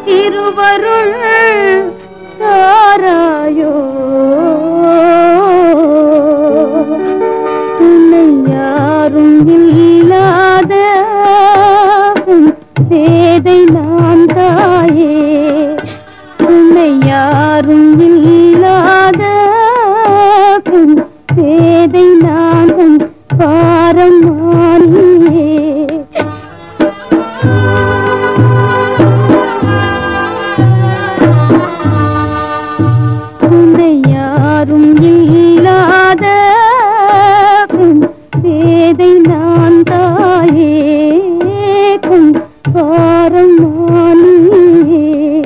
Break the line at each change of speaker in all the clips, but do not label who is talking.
திருவருள் தாராயோ துணை யாரும் இல்லாத பேதை நான் தாயே துணை யாரும் இல்லாத பேதை நான் பாரமானியே துணை யாரும் இல்லாத பேதை நான் தாயே பாரமானியே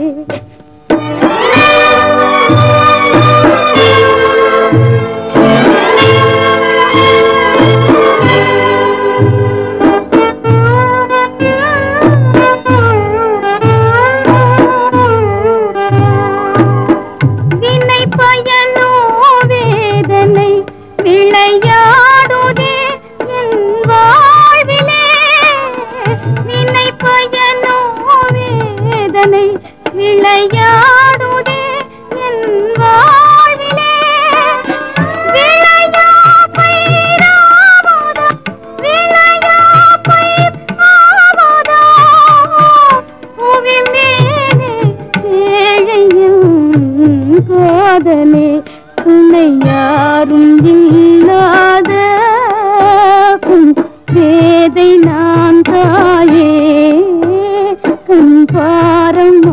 வினை பயனோ வேதனை விளையாடுதே என் வாழ்விலே வினை பயனோ வேதனை விளையாடுதே என் வாழ்விலே விளையா பயிராவதா விளையா பயிராவதா புவி மேலே ஏழையும் காதலே துணை யாரும் இல்லாத பேதை நான் தாயே கண் பாரமா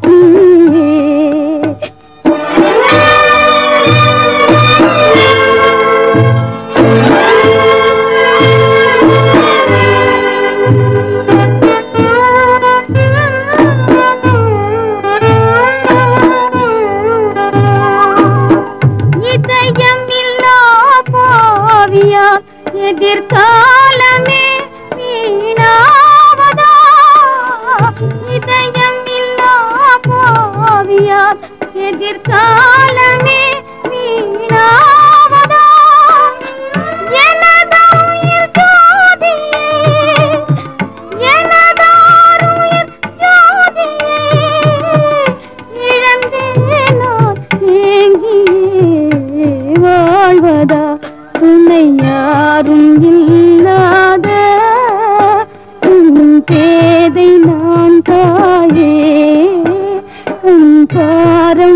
எதிர்காலமே வீணாவதா இதயம் இல்லா பாவியார் எதிர்காலமே வீணாவதா எனதாருயிர் ஜோதியே எனதாருயிர் ஜோதியே இழந்தேனோ ஏங்கியே வாழ்வதா துணை யாரும் இல்லாத பேதை நான் தாயே பார